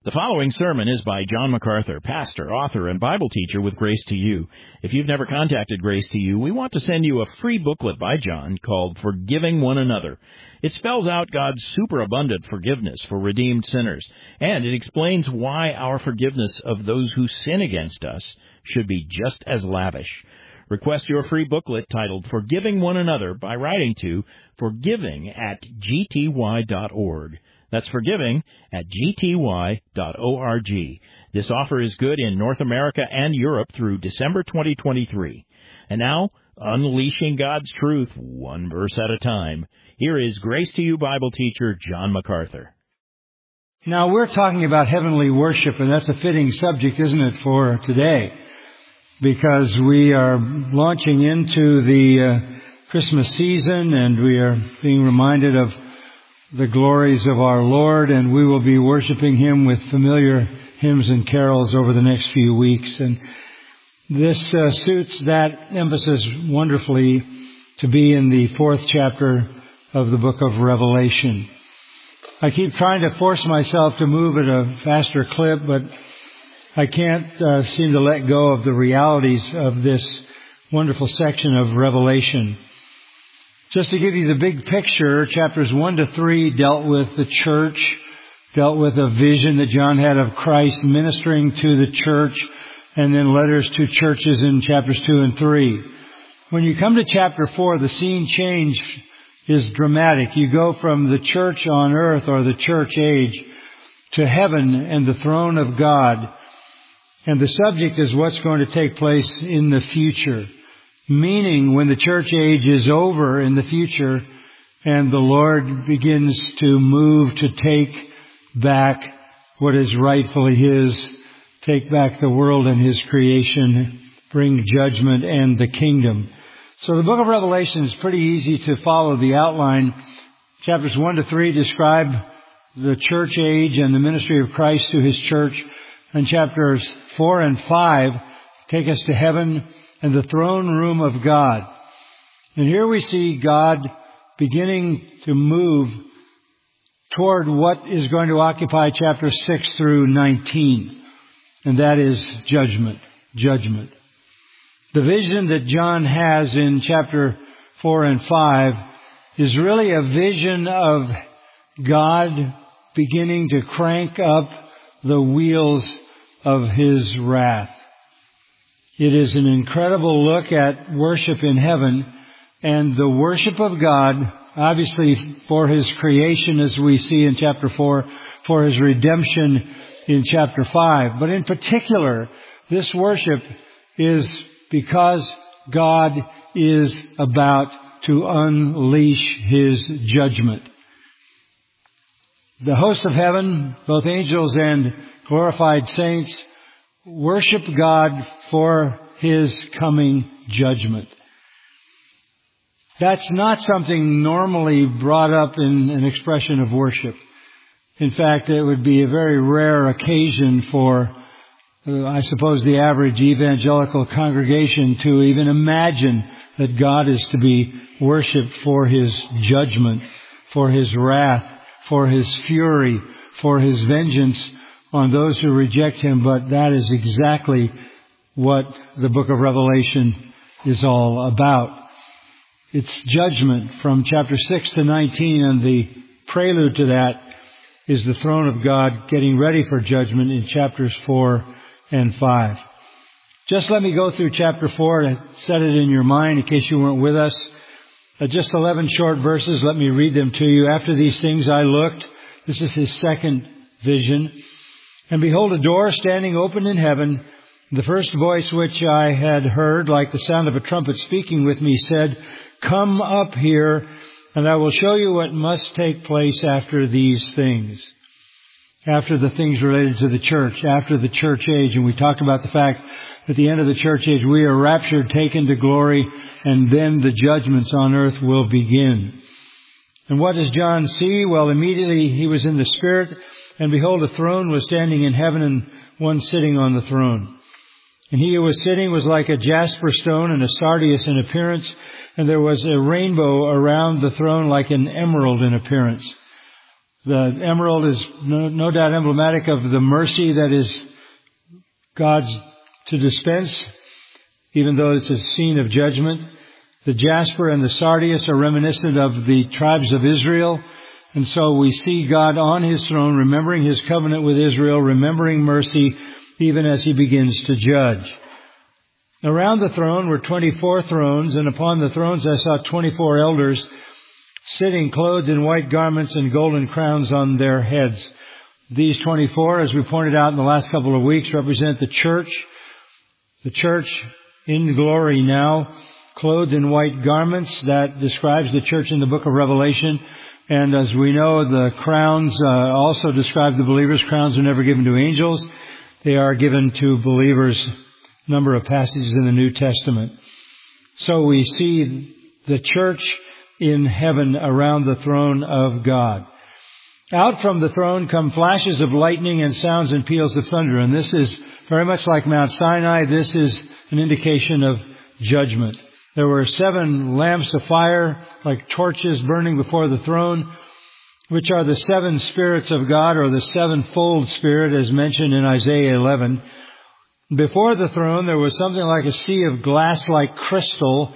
The following sermon is by John MacArthur, pastor, author, and Bible teacher with Grace to You. If you've never contacted Grace to You, we want to send you a free booklet by John called Forgiving One Another. It spells out God's superabundant forgiveness for redeemed sinners, and it explains why our forgiveness of those who sin against us should be just as lavish. Request your free booklet titled Forgiving One Another by writing to forgiving@gty.org. That's forgiving@gty.org. This offer is good in North America and Europe through December 2023. And now, unleashing God's truth one verse at a time, here is Grace to You Bible teacher John MacArthur. Now, we're talking about heavenly worship, and that's a fitting subject, isn't it, for today? Because we are launching into the Christmas season, and we are being reminded of the glories of our Lord, and we will be worshiping Him with familiar hymns and carols over the next few weeks. And this suits that emphasis wonderfully to be in the 4th chapter of the book of Revelation. I keep trying to force myself to move at a faster clip, but I can't seem to let go of the realities of this wonderful section of Revelation. Just to give you the big picture, chapters 1 to 3 dealt with the church, dealt with a vision that John had of Christ ministering to the church, and then letters to churches in chapters 2 and 3. When you come to chapter 4, the scene change is dramatic. You go from the church on earth, or the church age, to heaven and the throne of God. And the subject is what's going to take place in the future. Meaning, when the church age is over in the future and the Lord begins to move to take back what is rightfully His, take back the world and His creation, bring judgment and the kingdom. So the book of Revelation is pretty easy to follow the outline. Chapters 1 to 3 describe the church age and the ministry of Christ to His church. And chapters 4 and 5 take us to heaven and the throne room of God. And here we see God beginning to move toward what is going to occupy chapters 6 through 19. And that is judgment. Judgment. The vision that John has in chapter 4 and 5 is really a vision of God beginning to crank up the wheels of His wrath. It is an incredible look at worship in heaven, and the worship of God, obviously for His creation as we see in chapter 4, for His redemption in chapter 5. But in particular, this worship is because God is about to unleash His judgment. The hosts of heaven, both angels and glorified saints, worship God for His coming judgment. That's not something normally brought up in an expression of worship. In fact, it would be a very rare occasion for, I suppose, the average evangelical congregation to even imagine that God is to be worshipped for His judgment, for His wrath, for His fury, for His vengeance on those who reject Him. But that is exactly what the book of Revelation is all about. It's judgment from chapter 6 to 19, and the prelude to that is the throne of God getting ready for judgment in chapters 4 and 5. Just let me go through chapter 4 to set it in your mind in case you weren't with us. Just 11 short verses. Let me read them to you. After these things I looked. This is his second vision. And behold, a door standing open in heaven. The first voice which I had heard, like the sound of a trumpet speaking with me, said, "Come up here, and I will show you what must take place after these things." After the things related to the church, after the church age. And we talked about the fact that at the end of the church age, we are raptured, taken to glory, and then the judgments on earth will begin. And what does John see? Well, immediately he was in the Spirit, and behold, a throne was standing in heaven, and one sitting on the throne. And he who was sitting was like a jasper stone and a sardius in appearance, and there was a rainbow around the throne like an emerald in appearance. The emerald is no doubt emblematic of the mercy that is God's to dispense, even though it's a scene of judgment. The jasper and the sardius are reminiscent of the tribes of Israel. And so we see God on His throne, remembering His covenant with Israel, remembering mercy, even as He begins to judge. Around the throne were 24 thrones, and upon the thrones I saw 24 elders sitting clothed in white garments and golden crowns on their heads. These 24, as we pointed out in the last couple of weeks, represent the church in glory now, clothed in white garments. That describes the church in the book of Revelation. And as we know, the crowns also describe the believers. Crowns are never given to angels. They are given to believers. A number of passages in the New Testament. So we see the church in heaven around the throne of God. Out from the throne come flashes of lightning and sounds and peals of thunder. And this is very much like Mount Sinai. This is an indication of judgment. There were 7 lamps of fire, like torches burning before the throne, which are the 7 spirits of God, or the 7-fold Spirit, as mentioned in Isaiah 11. Before the throne, there was something like a sea of glass-like crystal.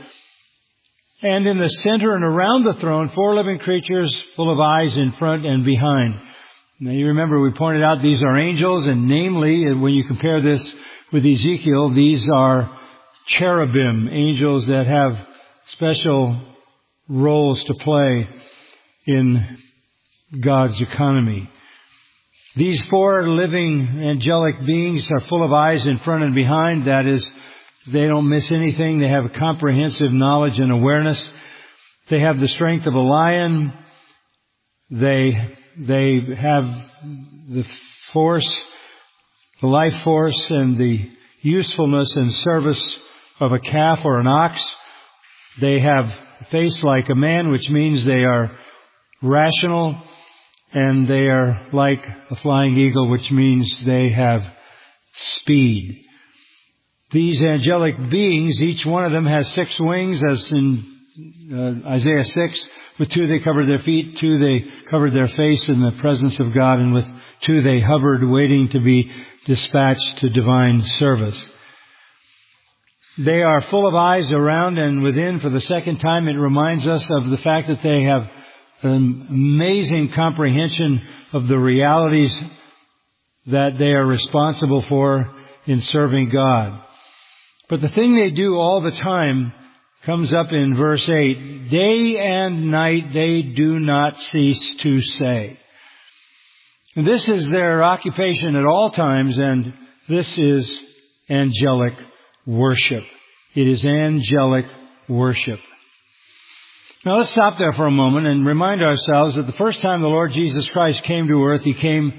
And in the center and around the throne, 4 living creatures full of eyes in front and behind. Now you remember we pointed out these are angels, and namely, when you compare this with Ezekiel, these are cherubim, angels that have special roles to play in God's economy. These 4 living angelic beings are full of eyes in front and behind. That is, they don't miss anything. They have a comprehensive knowledge and awareness. They have the strength of a lion. They have the force, the life force, and the usefulness and service of a calf or an ox. They have a face like a man, which means they are rational, and they are like a flying eagle, which means they have speed. These angelic beings, each one of them has 6 wings, as in Isaiah 6. With 2 they covered their feet, 2 they covered their face in the presence of God, and with 2 they hovered, waiting to be dispatched to divine service. They are full of eyes around and within. For the second time, it reminds us of the fact that they have an amazing comprehension of the realities that they are responsible for in serving God. But the thing they do all the time comes up in verse 8. Day and night they do not cease to say. And this is their occupation at all times, and this is angelic worship. It is angelic worship. Now let's stop there for a moment and remind ourselves that the first time the Lord Jesus Christ came to earth, He came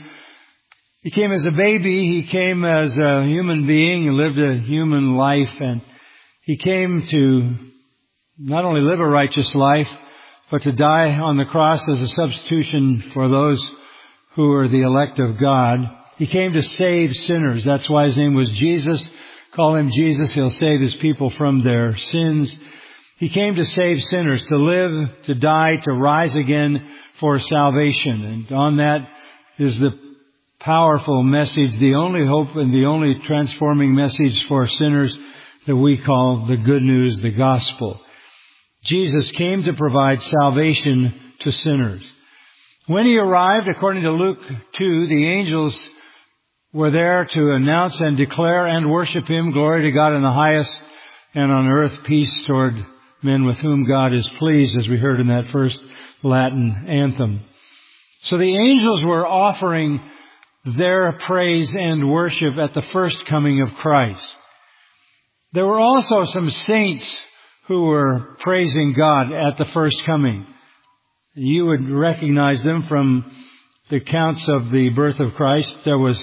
as a baby. He came as a human being. He lived a human life, and He came to not only live a righteous life, but to die on the cross as a substitution for those who are the elect of God. He came to save sinners. That's why His name was Jesus. Call Him Jesus. He'll save His people from their sins. He came to save sinners, to live, to die, to rise again for salvation. And on that is the powerful message, the only hope and the only transforming message for sinners that we call the good news, the gospel. Jesus came to provide salvation to sinners. When He arrived, according to Luke 2, the angels were there to announce and declare and worship Him. Glory to God in the highest, and on earth peace toward men with whom God is pleased, as we heard in that first Latin anthem. So the angels were offering their praise and worship at the first coming of Christ. There were also some saints who were praising God at the first coming. You would recognize them from the accounts of the birth of Christ. There was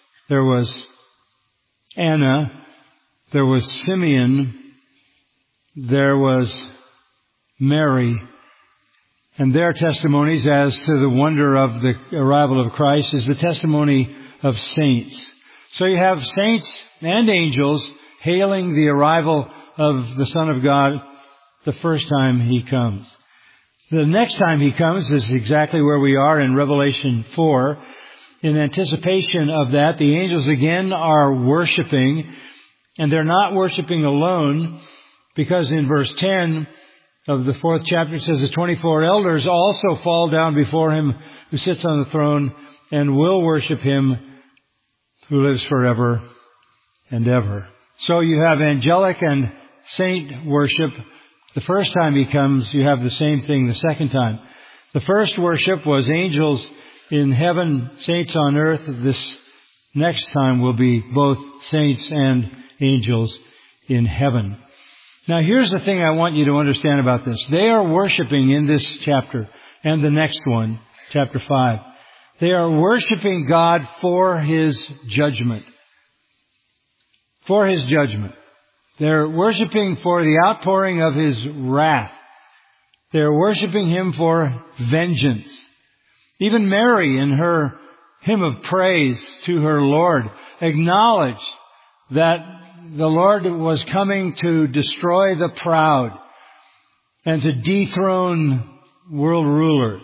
Anna, there was Simeon, there was Mary, and their testimonies as to the wonder of the arrival of Christ is the testimony of saints. So you have saints and angels hailing the arrival of the Son of God the first time He comes. The next time He comes is exactly where we are in Revelation 4. In anticipation of that, the angels again are worshiping, and they're not worshiping alone, because in verse 10 of the 4th chapter it says, the 24 elders also fall down before Him who sits on the throne and will worship Him who lives forever and ever. So you have angelic and saint worship. The first time He comes, you have the same thing the second time. The first worship was angels in heaven, saints on earth. This next time will be both saints and angels in heaven. Now here's the thing I want you to understand about this. They are worshiping in this chapter and the next one, chapter 5. They are worshiping God for His judgment. For His judgment. They're worshiping for the outpouring of His wrath. They're worshiping Him for vengeance. Even Mary, in her hymn of praise to her Lord, acknowledged that the Lord was coming to destroy the proud and to dethrone world rulers.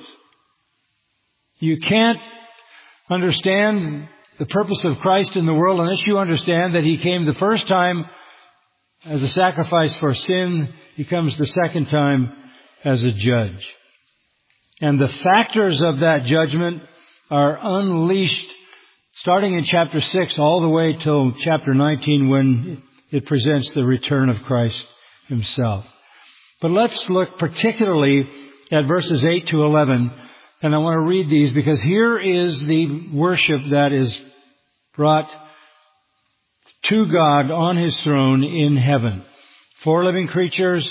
You can't understand the purpose of Christ in the world unless you understand that He came the first time as a sacrifice for sin. He comes the second time as a judge. And the factors of that judgment are unleashed starting in chapter 6 all the way till chapter 19 when it presents the return of Christ Himself. But let's look particularly at verses 8 to 11. And I want to read these because here is the worship that is brought to God on His throne in heaven. 4 living creatures,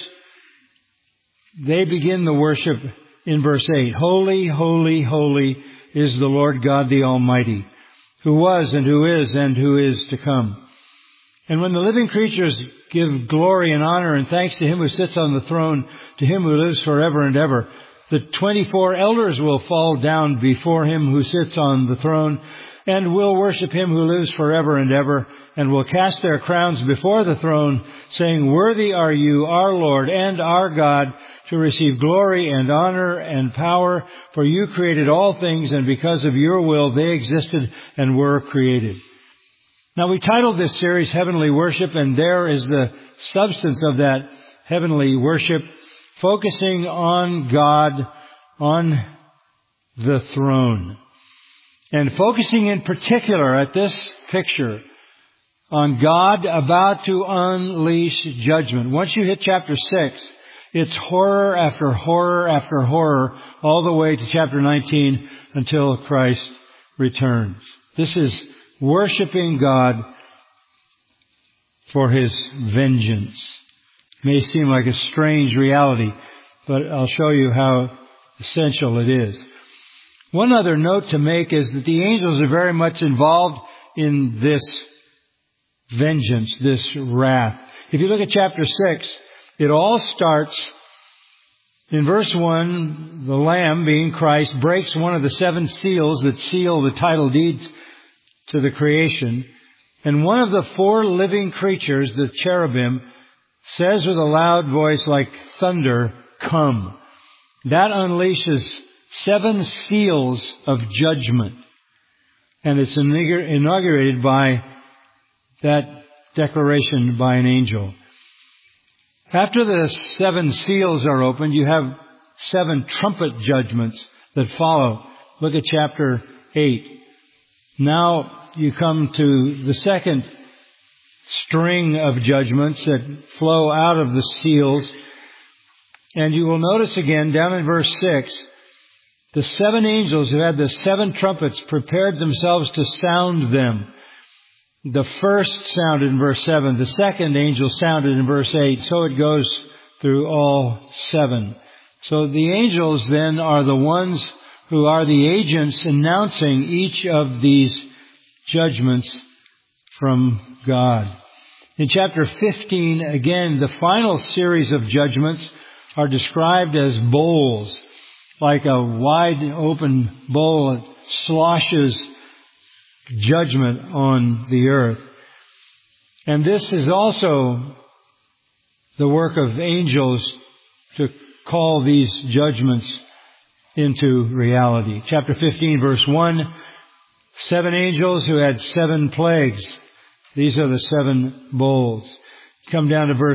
they begin the worship in verse 8. Holy, holy, holy is the Lord God the Almighty, who was and who is to come. And when the living creatures give glory and honor and thanks to Him who sits on the throne, to Him who lives forever and ever, the 24 elders will fall down before Him who sits on the throne and will worship Him who lives forever and ever, and will cast their crowns before the throne, saying, Worthy are You, our Lord and our God, to receive glory and honor and power, for You created all things, and because of Your will they existed and were created. Now we titled this series Heavenly Worship, and there is the substance of that heavenly worship, focusing on God on the throne. And focusing in particular at this picture on God about to unleash judgment. Once you hit chapter 6, it's horror after horror after horror all the way to chapter 19 until Christ returns. This is worshiping God for His vengeance. It may seem like a strange reality, but I'll show you how essential it is. One other note to make is that the angels are very much involved in this vengeance, this wrath. If you look at chapter 6, it all starts in verse 1. The Lamb, being Christ, breaks one of the 7 seals that seal the title deeds to the creation. And one of the 4 living creatures, the cherubim, says with a loud voice like thunder, Come. That unleashes 7 seals of judgment. And it's inaugurated by that declaration by an angel. After the 7 seals are opened, you have 7 trumpet judgments that follow. Look at chapter 8. Now you come to the second string of judgments that flow out of the seals. And you will notice again down in verse 6, the 7 angels who had the 7 trumpets prepared themselves to sound them. The first sounded in verse 7. The second angel sounded in verse 8. So it goes through all 7. So the angels then are the ones who are the agents announcing each of these judgments from God. In chapter 15, again, the final series of judgments are described as bowls, like a wide open bowl that sloshes judgment on the earth. And this is also the work of angels to call these judgments into reality. Chapter 15, verse 1, 7 angels who had 7 plagues. These are the 7 bowls. Come down to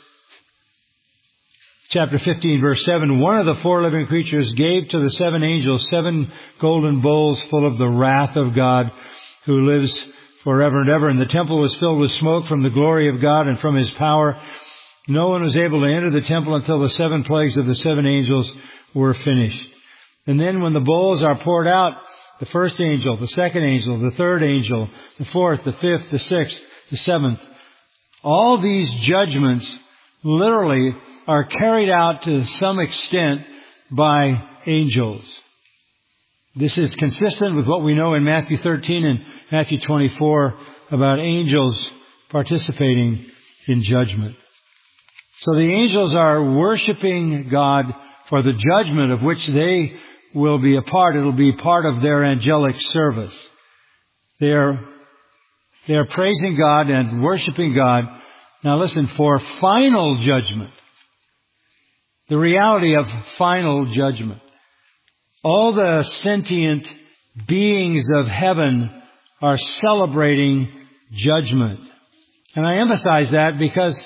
chapter 15, verse 7. One of the 4 living creatures gave to the 7 angels 7 golden bowls full of the wrath of God who lives forever and ever. And the temple was filled with smoke from the glory of God and from His power. No one was able to enter the temple until the 7 plagues of the 7 angels were finished. And then when the bowls are poured out, the first angel, the second angel, the third angel, the fourth, the fifth, the sixth, the seventh, all these judgments literally are carried out to some extent by angels. This is consistent with what we know in Matthew 13 and Matthew 24 about angels participating in judgment. So the angels are worshiping God for the judgment of which they will be a part. It'll be part of their angelic service. They are praising God and worshiping God. Now listen, for final judgment. The reality of final judgment. All the sentient beings of heaven are celebrating judgment. And I emphasize that because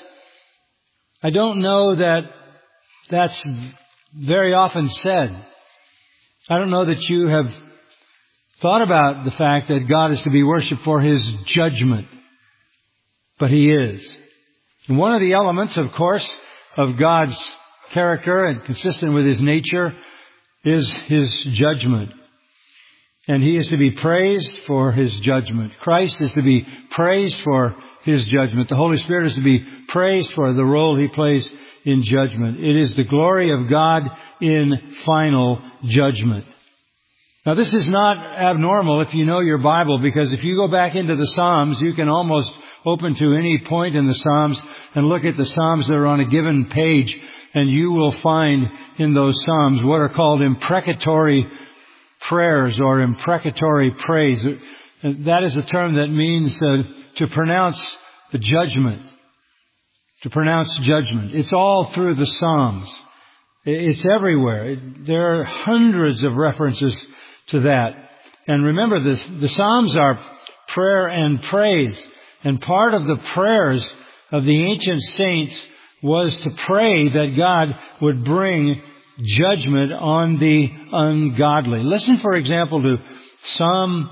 I don't know that that's very often said. I don't know that you have thought about the fact that God is to be worshipped for His judgment. But He is. And one of the elements, of course, of God's character and consistent with His nature is His judgment. And He is to be praised for His judgment. Christ is to be praised for His judgment. The Holy Spirit is to be praised for the role He plays in judgment. It is the glory of God in final judgment. Now this is not abnormal if you know your Bible, because if you go back into the Psalms, you can almost open to any point in the Psalms and look at the Psalms that are on a given page, and you will find in those Psalms what are called imprecatory prayers or imprecatory praise. That is a term that means to pronounce the judgment. To pronounce judgment. It's all through the Psalms. It's everywhere. There are hundreds of references to that. And remember this, the Psalms are prayer and praise. And part of the prayers of the ancient saints was to pray that God would bring judgment on the ungodly. Listen, for example, to Psalm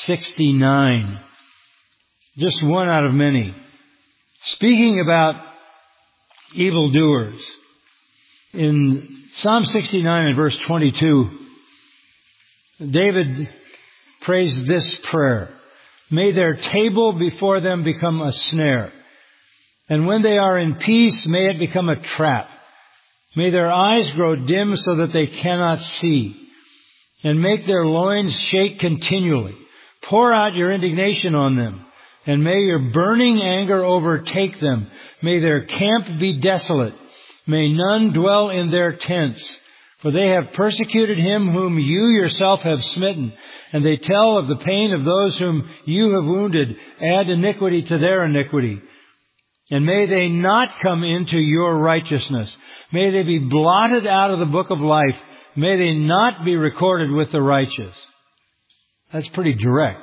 69. Just one out of many. Speaking about evildoers. In Psalm 69 and verse 22, David prays this prayer. May their table before them become a snare. And when they are in peace, may it become a trap. May their eyes grow dim so that they cannot see. And make their loins shake continually. Pour out your indignation on them. And may your burning anger overtake them. May their camp be desolate. May none dwell in their tents. For they have persecuted him whom you yourself have smitten. And they tell of the pain of those whom you have wounded. Add iniquity to their iniquity. And may they not come into your righteousness. May they be blotted out of the book of life. May they not be recorded with the righteous. That's pretty direct.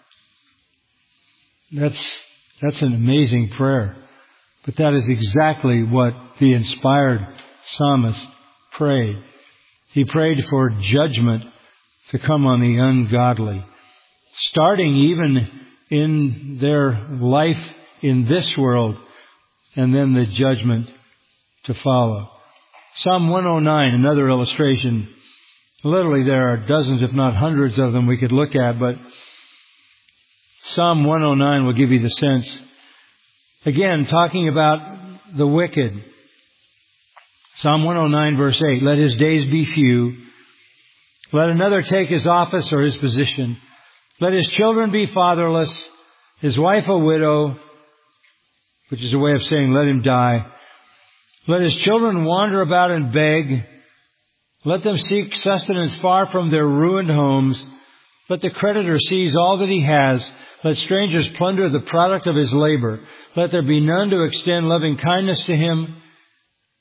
That's an amazing prayer. But that is exactly what the inspired psalmist prayed. He prayed for judgment to come on the ungodly, starting even in their life in this world, and then the judgment to follow. Psalm 109, another illustration. Literally there are dozens, if not hundreds of them we could look at, but Psalm 109 will give you the sense. Again, talking about the wicked. Psalm 109 verse 8, let his days be few. Let another take his office or his position. Let his children be fatherless, his wife a widow, which is a way of saying let him die. Let his children wander about and beg. Let them seek sustenance far from their ruined homes. Let the creditor seize all that he has. Let strangers plunder the product of his labor. Let there be none to extend loving kindness to him.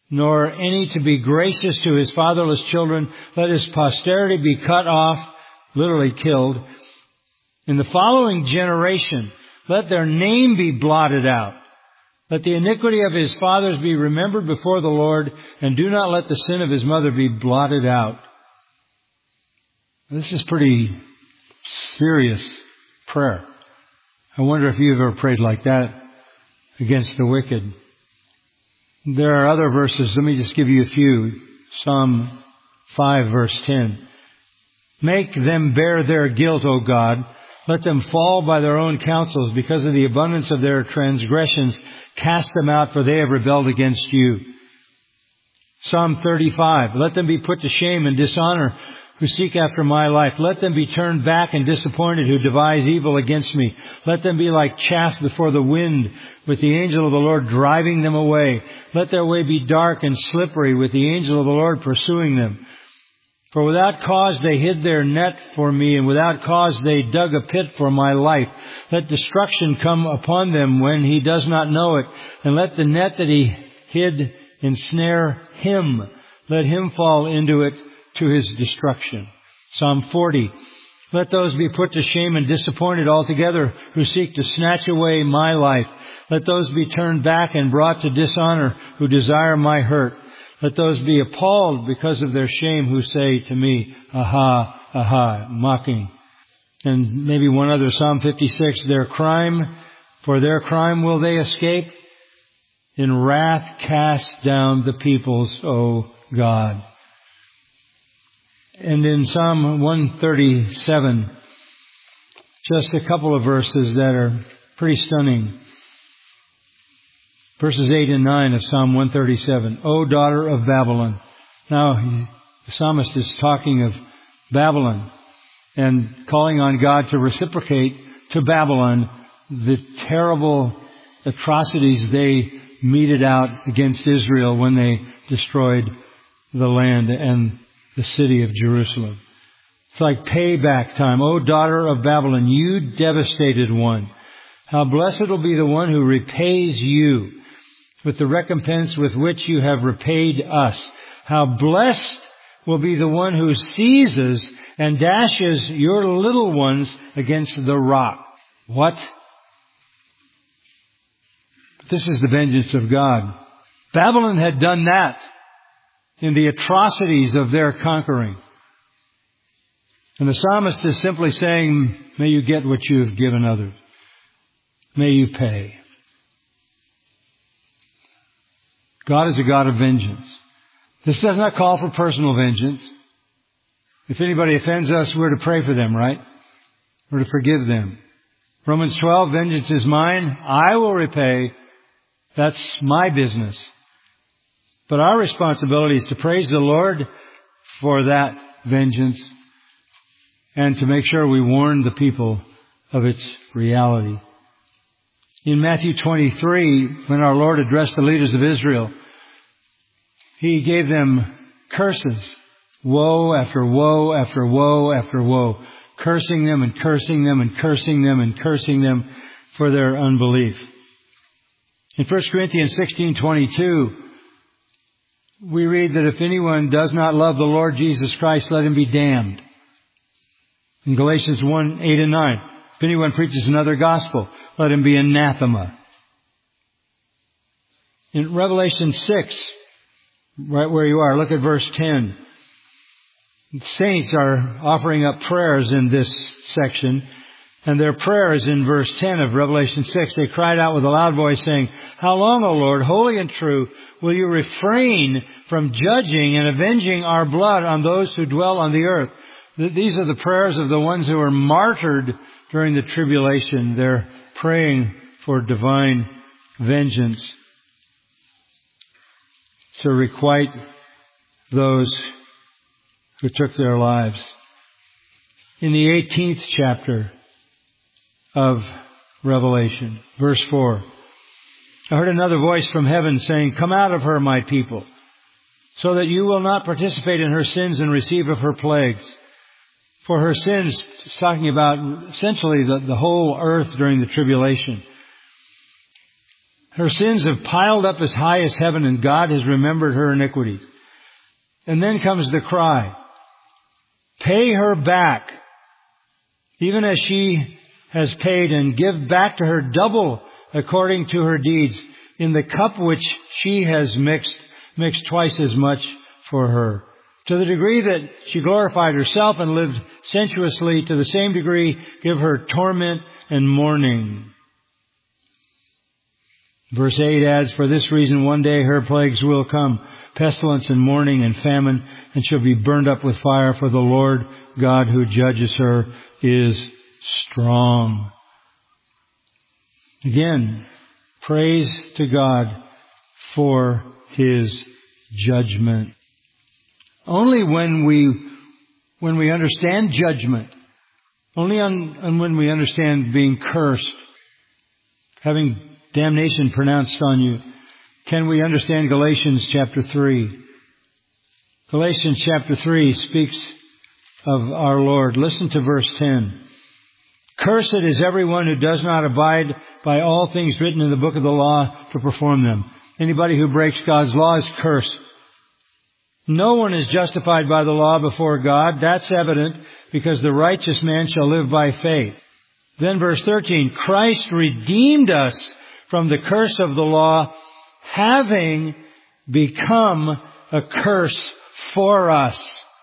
nor any to be gracious to his fatherless children. Let his posterity be cut off, literally killed. In the following generation, let their name be blotted out. Let the iniquity of his fathers be remembered before the Lord, and do not let the sin of his mother be blotted out. This is pretty serious prayer. I wonder if you've ever prayed like that against the wicked. There are other verses. Let me just give you a few. Psalm 5, verse 10. Make them bear their guilt, O God. Let them fall by their own counsels. Because of the abundance of their transgressions, cast them out, for they have rebelled against you. Psalm 35. Let them be put to shame and dishonor who seek after my life. Let them be turned back and disappointed who devise evil against me. Let them be like chaff before the wind, with the angel of the Lord driving them away. Let their way be dark and slippery, with the angel of the Lord pursuing them. For without cause they hid their net for me, and without cause they dug a pit for my life. Let destruction come upon them when he does not know it, and let the net that he hid ensnare him. Let him fall into it to his destruction. Psalm 40. Let those be put to shame and disappointed altogether who seek to snatch away my life. Let those be turned back and brought to dishonor who desire my hurt. Let those be appalled because of their shame who say to me, aha, aha, mocking. And maybe one other, Psalm 56, for their crime will they escape? In wrath cast down the peoples, O God. And in Psalm 137, just a couple of verses that are pretty stunning. Verses 8 and 9 of Psalm 137. O daughter of Babylon. Now, the psalmist is talking of Babylon and calling on God to reciprocate to Babylon the terrible atrocities they meted out against Israel when they destroyed the land and the city of Jerusalem. It's like payback time. O daughter of Babylon, you devastated one. How blessed will be the one who repays you with the recompense with which you have repaid us. How blessed will be the one who seizes and dashes your little ones against the rock. What? This is the vengeance of God. Babylon had done that in the atrocities of their conquering. And the psalmist is simply saying, may you get what you have given others. May you pay. God is a God of vengeance. This does not call for personal vengeance. If anybody offends us, we're to pray for them, right? We're to forgive them. Romans 12, vengeance is mine. I will repay. That's my business. But our responsibility is to praise the Lord for that vengeance and to make sure we warn the people of its reality. In Matthew 23, when our Lord addressed the leaders of Israel, He gave them curses. Woe after woe after woe after woe. Cursing them and cursing them and cursing them and cursing them for their unbelief. In 1 Corinthians 16:22, we read that if anyone does not love the Lord Jesus Christ, let him be damned. In Galatians 1:8 and 9, if anyone preaches another gospel, let him be anathema. In Revelation 6, right where you are, look at verse 10. Saints are offering up prayers in this section, and their prayers in verse 10 of Revelation 6, they cried out with a loud voice saying, How long, O Lord, holy and true, will you refrain from judging and avenging our blood on those who dwell on the earth? These are the prayers of the ones who were martyred during the tribulation. They're praying for divine vengeance to requite those who took their lives. In the 18th chapter of Revelation, verse 4, I heard another voice from heaven saying, Come out of her, my people, so that you will not participate in her sins and receive of her plagues. For her sins, it's talking about essentially the whole earth during the tribulation, Her sins have piled up as high as heaven, and God has remembered her iniquities. And then comes the cry, pay her back, even as she has paid, and give back to her double according to her deeds. In the cup which she has mixed twice as much for her. To the degree that she glorified herself and lived sensuously, to the same degree give her torment and mourning. Verse 8 adds, for this reason one day her plagues will come, pestilence and mourning and famine, and she'll be burned up with fire, for the Lord God who judges her is strong. Again, praise to God for His judgment. Only when we understand judgment, when we understand being cursed, having damnation pronounced on you, can we understand Galatians chapter 3. Galatians chapter 3 speaks of our Lord. Listen to verse 10. Cursed is everyone who does not abide by all things written in the book of the law to perform them. Anybody who breaks God's law is cursed. No one is justified by the law before God. That's evident because the righteous man shall live by faith. Then verse 13, Christ redeemed us from the curse of the law, having become a curse for us.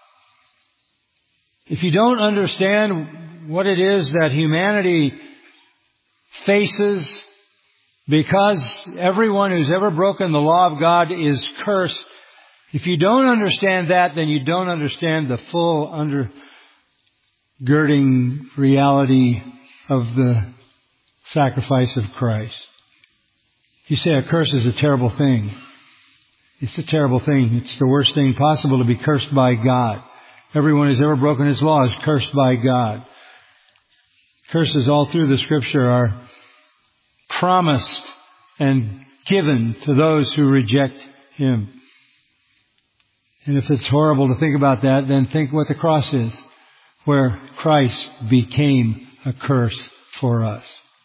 If you don't understand what it is that humanity faces, because everyone who's ever broken the law of God is cursed, if you don't understand that, then you don't understand the full undergirding reality of the sacrifice of Christ. You say a curse is a terrible thing. It's a terrible thing. It's the worst thing possible to be cursed by God. Everyone who's ever broken His law is cursed by God. Curses all through the Scripture are promised and given to those who reject Him. And if it's horrible to think about that, then think what the cross is, where Christ became a curse for us.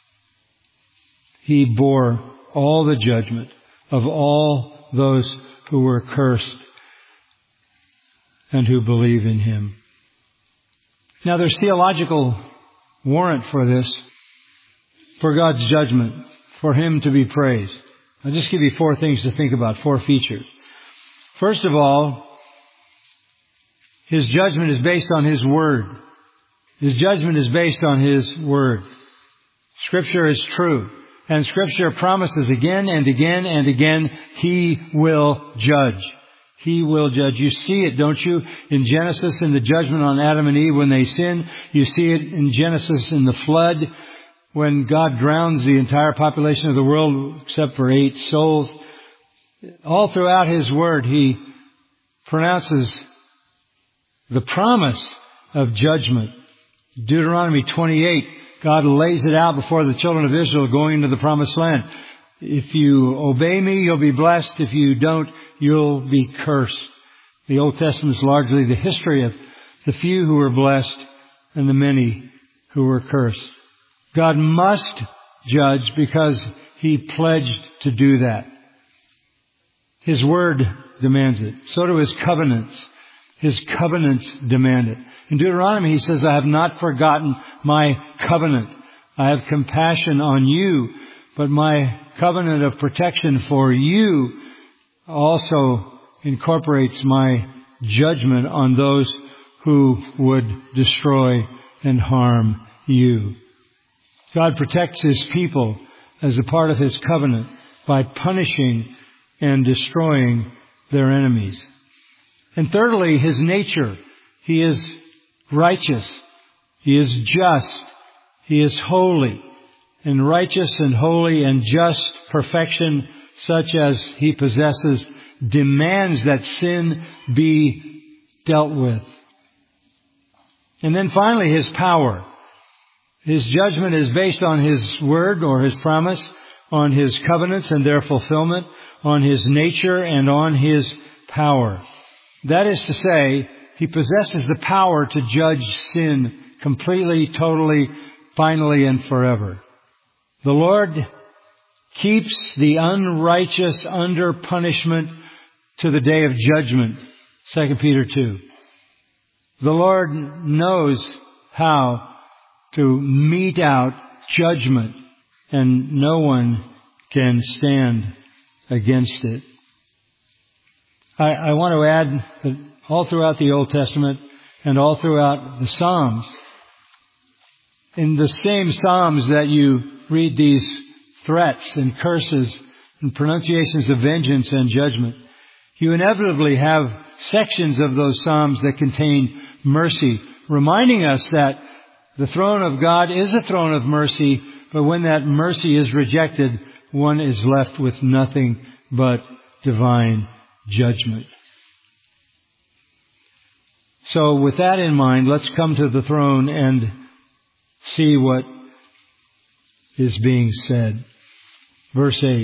He bore all the judgment of all those who were cursed and who believe in Him. Now there's theological warrant for this, for God's judgment, for Him to be praised. I'll just give you 4 things to think about, 4 features. First of all, His judgment is based on His Word. His judgment is based on His Word. Scripture is true. And Scripture promises again and again and again, He will judge. He will judge. You see it, don't you? In Genesis, in the judgment on Adam and Eve when they sin. You see it in Genesis in the flood, when God drowns the entire population of the world except for 8 souls. All throughout His Word, He pronounces the promise of judgment. Deuteronomy 28, God lays it out before the children of Israel going into the promised land. If you obey me, you'll be blessed. If you don't, you'll be cursed. The Old Testament is largely the history of the few who were blessed and the many who were cursed. God must judge because He pledged to do that. His Word demands it. So do His covenants. His covenants demand it. In Deuteronomy, He says, I have not forgotten my covenant. I have compassion on you, but my covenant of protection for you also incorporates my judgment on those who would destroy and harm you. God protects His people as a part of His covenant by punishing and destroying their enemies. And thirdly, His nature. He is righteous. He is just. He is holy. And righteous and holy and just perfection, such as He possesses, demands that sin be dealt with. And then finally, His power. His judgment is based on His Word or His promise, on His covenants and their fulfillment, on His nature and on His power. That is to say, He possesses the power to judge sin completely, totally, finally, and forever. The Lord keeps the unrighteous under punishment to the day of judgment. 2 Peter 2. The Lord knows how to mete out judgment, and no one can stand against it. I want to add that all throughout the Old Testament and all throughout the Psalms, in the same Psalms that you read these threats and curses and pronunciations of vengeance and judgment, you inevitably have sections of those Psalms that contain mercy, reminding us that the throne of God is a throne of mercy, but when that mercy is rejected, one is left with nothing but divine judgment. So with that in mind, let's come to the throne and see what is being said. Verse 8.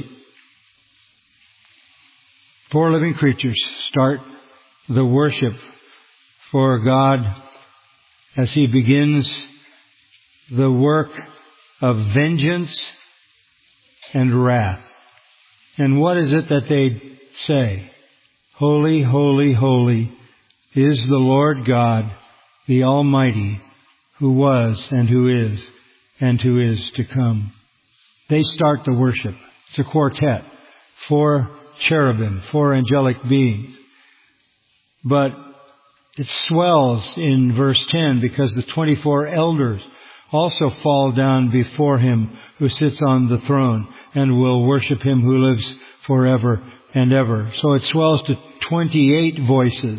4 living creatures start the worship for God as He begins the work of vengeance and wrath. And what is it that they say? Holy, holy, holy is the Lord God, the Almighty, who was and who is to come. They start the worship. It's a quartet. 4 cherubim, 4 angelic beings. But it swells in verse 10 because the 24 elders also fall down before Him who sits on the throne and will worship Him who lives forever and ever. So it swells to 28 voices.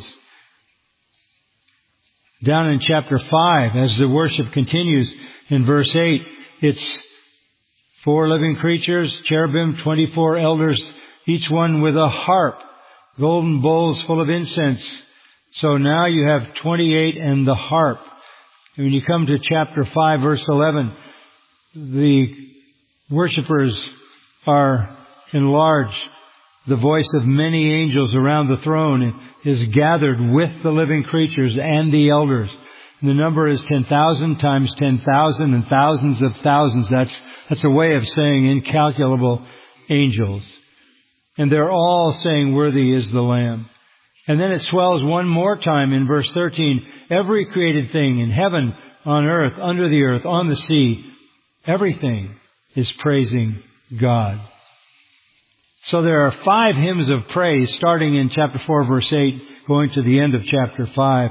Down in chapter 5, as the worship continues in verse 8, it's 4 living creatures, cherubim, 24 elders, each one with a harp, golden bowls full of incense. So now you have 28 and the harp. And when you come to chapter 5, verse 11, the worshipers are enlarged. The voice of many angels around the throne is gathered with the living creatures and the elders. And the number is 10,000 times 10,000 and thousands of thousands. That's a way of saying incalculable angels. And they're all saying, worthy is the Lamb. And then it swells one more time in verse 13. Every created thing in heaven, on earth, under the earth, on the sea, everything is praising God. So there are 5 hymns of praise starting in chapter 4, verse 8, going to the end of chapter 5.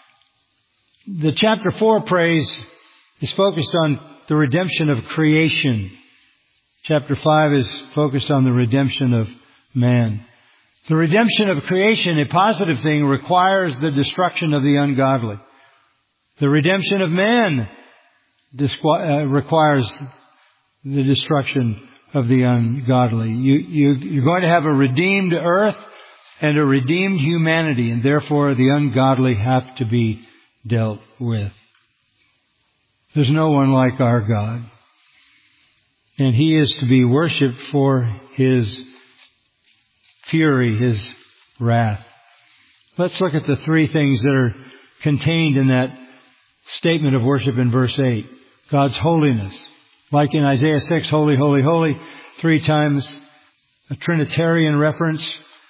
The chapter 4 praise is focused on the redemption of creation. Chapter 5 is focused on the redemption of man. The redemption of creation, a positive thing, requires the destruction of the ungodly. The redemption of man requires the destruction of the ungodly. You're going to have a redeemed earth and a redeemed humanity, and therefore the ungodly have to be dealt with. There's no one like our God. And He is to be worshipped for His fury, His wrath. Let's look at the 3 things that are contained in that statement of worship in verse 8. God's holiness. Like in Isaiah 6, holy, holy, holy, 3 times. A Trinitarian reference.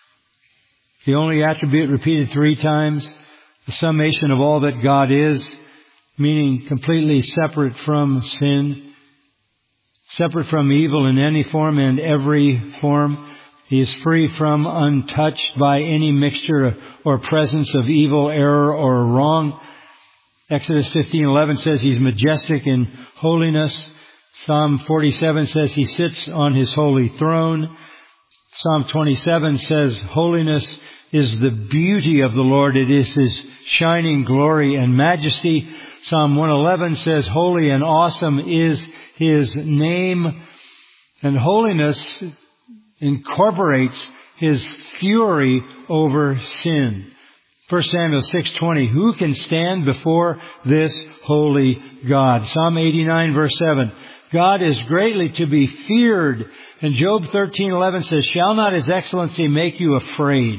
The only attribute repeated 3 times. The summation of all that God is, meaning completely separate from sin, separate from evil in any form and every form. He is free from, untouched by any mixture or presence of evil, error, or wrong. Exodus 15:11 says He's majestic in holiness. Psalm 47 says He sits on His holy throne. Psalm 27 says holiness is the beauty of the Lord. It is His shining glory and majesty. Psalm 111 says holy and awesome is His name. And holiness incorporates His fury over sin. 1 Samuel 6:20, who can stand before this holy God? Psalm 89 verse 7, God is greatly to be feared. And Job 13:11 says, shall not His excellency make you afraid?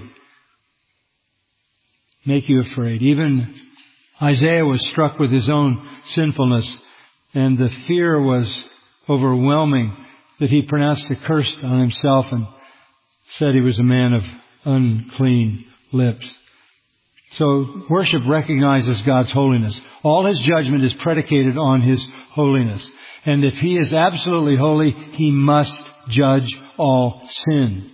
Make you afraid. Even Isaiah was struck with his own sinfulness, and the fear was overwhelming that he pronounced a curse on himself and said he was a man of unclean lips. So worship recognizes God's holiness. All His judgment is predicated on His holiness. And if He is absolutely holy, He must judge all sin.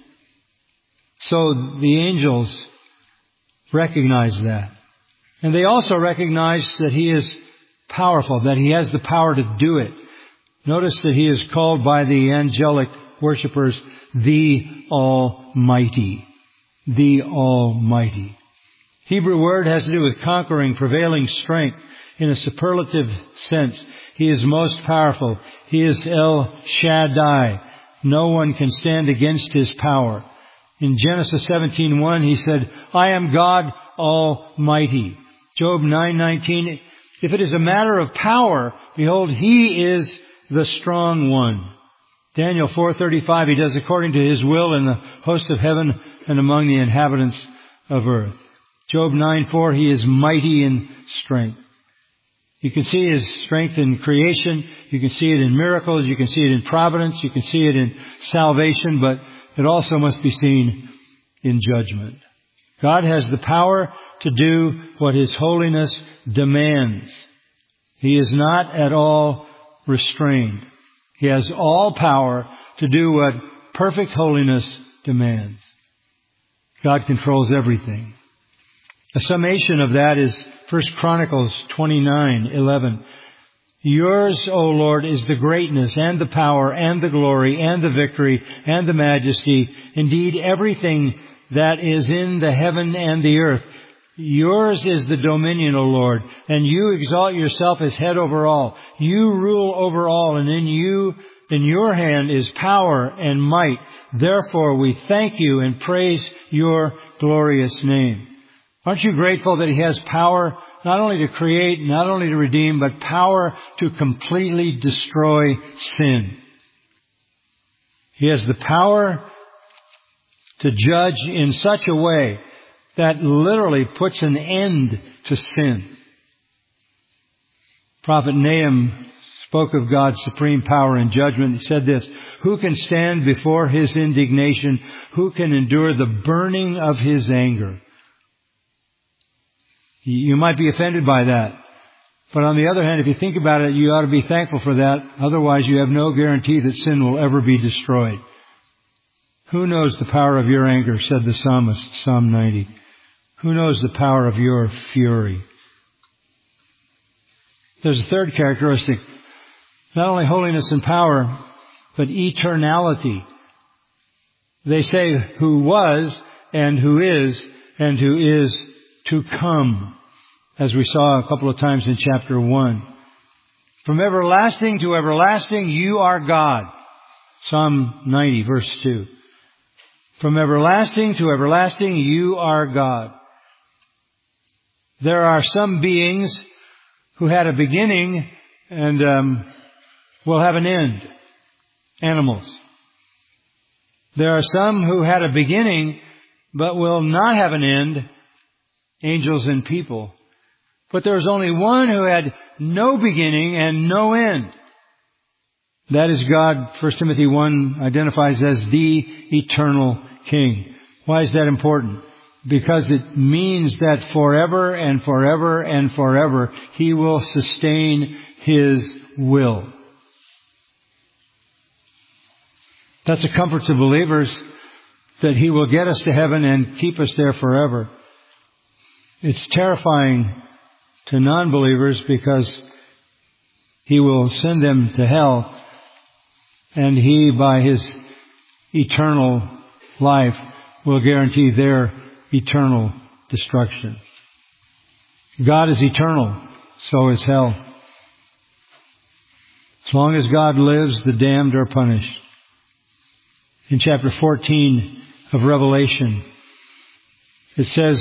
So the angels recognize that. And they also recognize that He is powerful, that He has the power to do it. Notice that He is called by the angelic worshipers the Almighty. The Almighty. Hebrew word has to do with conquering, prevailing strength in a superlative sense. He is most powerful. He is El Shaddai. No one can stand against His power. In Genesis 17:1, He said, I am God Almighty. Job 9:19, if it is a matter of power, behold, He is the strong one. Daniel 4:35, He does according to His will in the host of heaven and among the inhabitants of earth. Job 9:4, He is mighty in strength. You can see His strength in creation. You can see it in miracles. You can see it in providence. You can see it in salvation, but it also must be seen in judgment. God has the power to do what His holiness demands. He is not at all restrained. He has all power to do what perfect holiness demands. God controls everything. A summation of that is 1 Chronicles 29:11. Yours, O Lord, is the greatness and the power and the glory and the victory and the majesty. Indeed, everything that is in the heaven and the earth. Yours is the dominion, O Lord, and you exalt yourself as head over all. You rule over all, and in your hand is power and might. Therefore, we thank you and praise your glorious name. Aren't you grateful that He has power not only to create, not only to redeem, but power to completely destroy sin? He has the power to judge in such a way that literally puts an end to sin. Prophet Nahum spoke of God's supreme power and judgment. He said this, who can stand before His indignation? Who can endure the burning of His anger? You might be offended by that. But on the other hand, if you think about it, you ought to be thankful for that. Otherwise, you have no guarantee that sin will ever be destroyed. Who knows the power of your anger, said the psalmist, Psalm 90. Who knows the power of your fury? There's a third characteristic. Not only holiness and power, but eternality. They say who was and who is to come, as we saw a couple of times in chapter 1. From everlasting to everlasting, you are God. Psalm 90, verse 2. From everlasting to everlasting, you are God. There are some beings who had a beginning and will have an end. Animals. There are some who had a beginning but will not have an end. Angels and people. But there is only one who had no beginning and no end. That is God. 1 Timothy 1 identifies as the eternal King. Why is that important? Because it means that forever and forever and forever He will sustain His will. That's a comfort to believers, that He will get us to heaven and keep us there forever. It's terrifying to non-believers because He will send them to hell, and He, by His eternal life, will guarantee their eternal destruction. God is eternal, so is hell. As long as God lives, the damned are punished. In chapter 14 of Revelation, it says,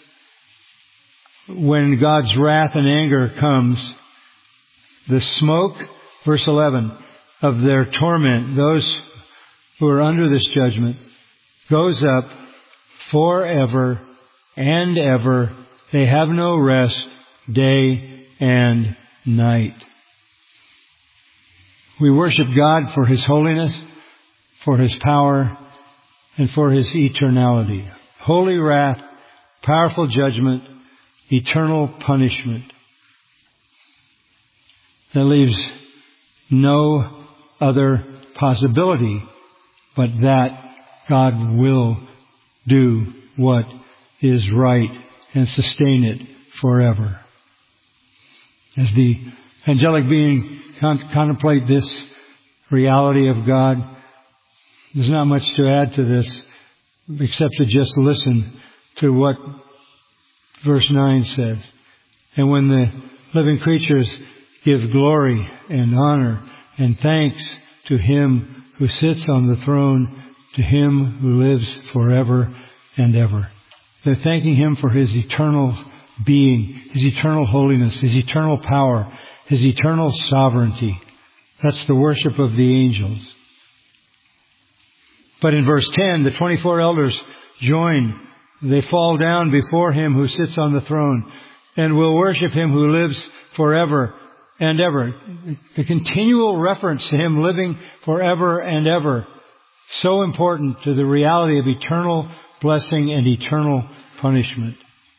when God's wrath and anger comes, the smoke, verse 11, of their torment, those who are under this judgment, goes up forever and ever. They have no rest, day and night. We worship God for His holiness. for His power, and for His eternality. Holy wrath, powerful judgment, eternal punishment. That leaves no other possibility but that God will do what is right and sustain it forever. As the angelic being contemplate this reality of God, there's not much to add to this except to just listen to what verse 9 says. And when the living creatures give glory and honor and thanks to Him who sits on the throne, to Him who lives forever and ever. They're thanking Him for His eternal being, His eternal holiness, His eternal power, His eternal sovereignty. That's the worship of the angels. But in verse 10, the 24 elders join. They fall down before Him who sits on the throne and will worship Him who lives forever and ever. The continual reference to Him living forever and ever. So important to the reality of eternal blessing and eternal punishment.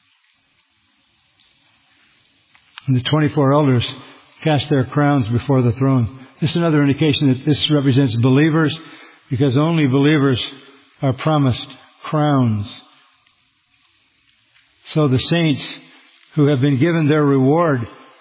And the 24 elders cast their crowns before the throne. This is another indication that this represents believers, because only believers are promised crowns. So the saints who have been given their reward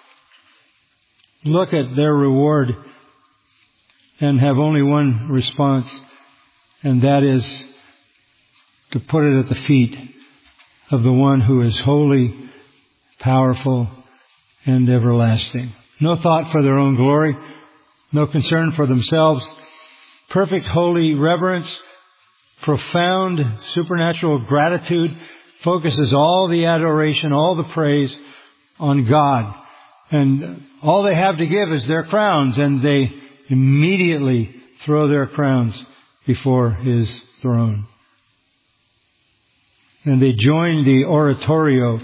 look at their reward and have only one response, and that is to put it at the feet of the one who is holy, powerful, and everlasting. No thought for their own glory, no concern for themselves, perfect holy reverence, profound supernatural gratitude focuses all the adoration, all the praise on God. And all they have to give is their crowns, and they immediately throw their crowns before His throne. And they join the oratorio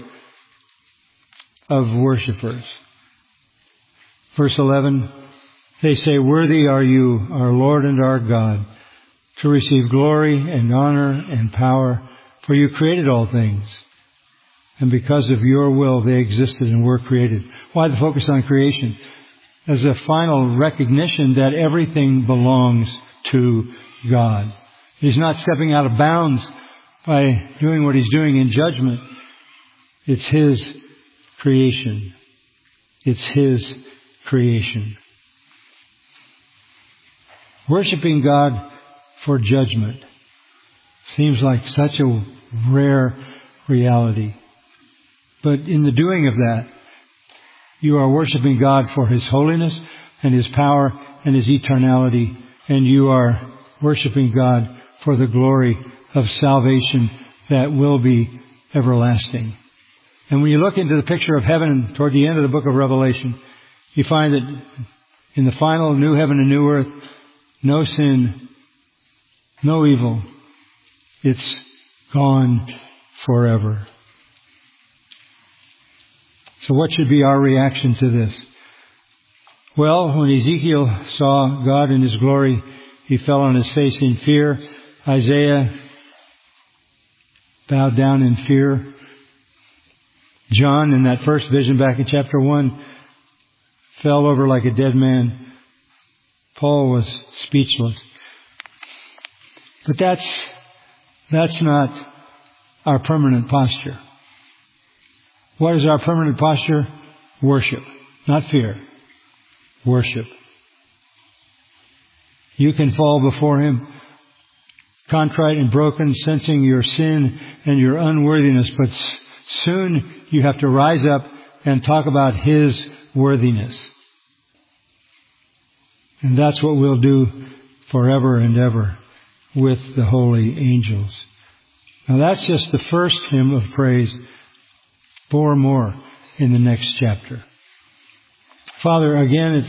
of worshipers. Verse 11, they say, "Worthy are you, our Lord and our God, to receive glory and honor and power, for you created all things. And because of your will, they existed and were created." Why the focus on creation? As a final recognition that everything belongs to God. He's not stepping out of bounds by doing what He's doing in judgment. It's His creation. It's His creation. Worshiping God for judgment seems like such a rare reality. But in the doing of that, you are worshiping God for His holiness and His power and His eternality, and you are worshiping God for the glory of salvation that will be everlasting. And when you look into the picture of heaven toward the end of the book of Revelation, you find that in the final new heaven and new earth, no sin, no evil. It's gone forever. So what should be our reaction to this? Well, when Ezekiel saw God in His glory, he fell on his face in fear. Isaiah bowed down in fear. John, in that first vision back in chapter 1, fell over like a dead man. Paul was speechless. But that's not our permanent posture. What is our permanent posture? Worship. Not fear. Worship. You can fall before Him, contrite and broken, sensing your sin and your unworthiness, but soon you have to rise up and talk about His worthiness. And that's what we'll do forever and ever with the holy angels. Now that's just the first hymn of praise. 4 more in the next chapter. Father, again,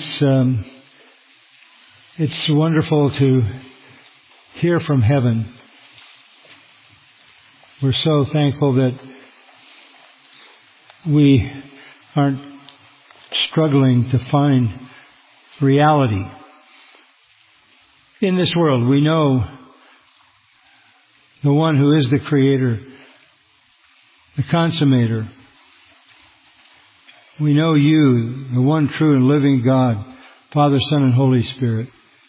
it's wonderful to hear from heaven. We're so thankful that we aren't struggling to find reality. in this world. We know the one who is the Creator, the Consummator. We know you, the one true and living God, Father, Son, and Holy Spirit.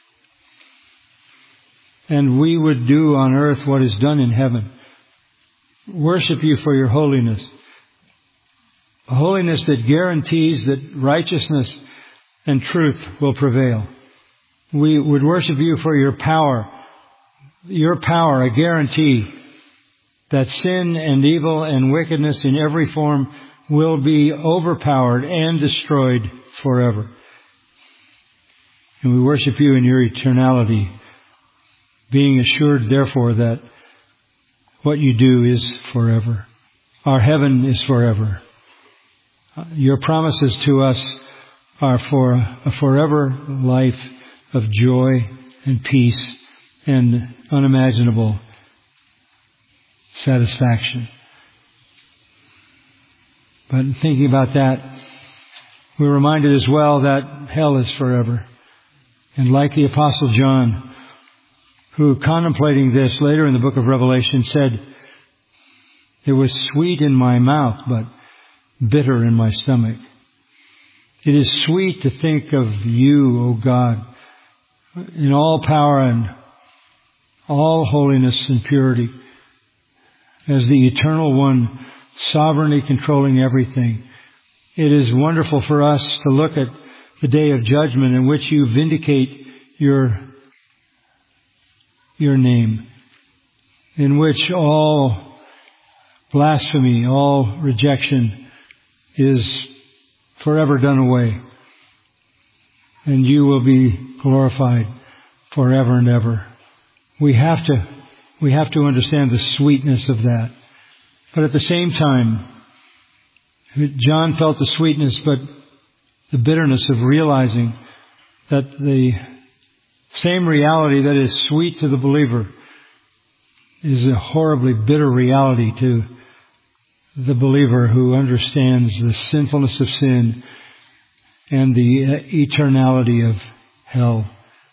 And we would do on earth what is done in heaven. Worship you for your holiness. A holiness that guarantees that righteousness and truth will prevail. We would worship you for your power. Your power, a guarantee that sin and evil and wickedness in every form will be overpowered and destroyed forever. And we worship you in your eternality, being assured, therefore, that what you do is forever. Our heaven is forever. Your promises to us are for a forever life of joy and peace and unimaginable satisfaction. But in thinking about that, we're reminded as well that hell is forever. And like the Apostle John, who contemplating this later in the book of Revelation said, "It was sweet in my mouth, but bitter in my stomach." It is sweet to think of you, O God, in all power and all holiness and purity, as the Eternal One, sovereignly controlling everything. It is wonderful for us to look at the day of judgment in which you vindicate your name, in which all blasphemy, all rejection is forever done away. And you will be glorified forever and ever. We have to understand the sweetness of that. But at the same time, John felt the sweetness, but the bitterness of realizing that the same reality that is sweet to the believer is a horribly bitter reality to the believer who understands the sinfulness of sin and the eternality of hell.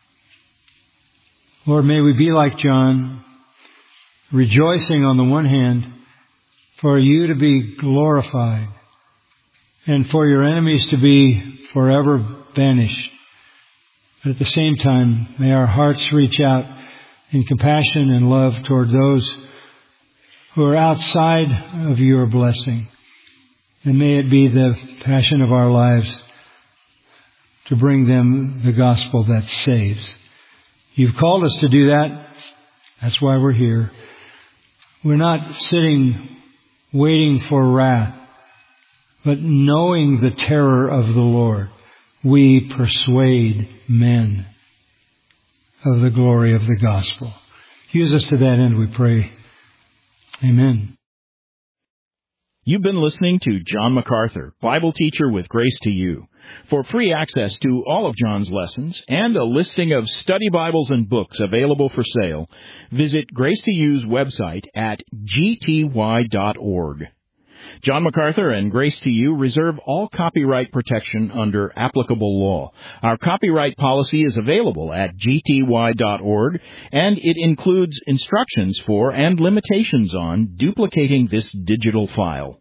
Lord, may we be like John, rejoicing on the one hand for you to be glorified and for your enemies to be forever banished. But at the same time, may our hearts reach out in compassion and love toward those who are outside of your blessing. And may it be the passion of our lives to bring them the gospel that saves. You've called us to do that. That's why we're here. We're not sitting waiting for wrath, but knowing the terror of the Lord, we persuade men of the glory of the gospel. Use us to that end, we pray. Amen. You've been listening to John MacArthur, Bible teacher with Grace to You. For free access to all of John's lessons and a listing of study Bibles and books available for sale, visit Grace to You's website at gty.org. John MacArthur and Grace to You reserve all copyright protection under applicable law. Our copyright policy is available at gty.org, and it includes instructions for and limitations on duplicating this digital file.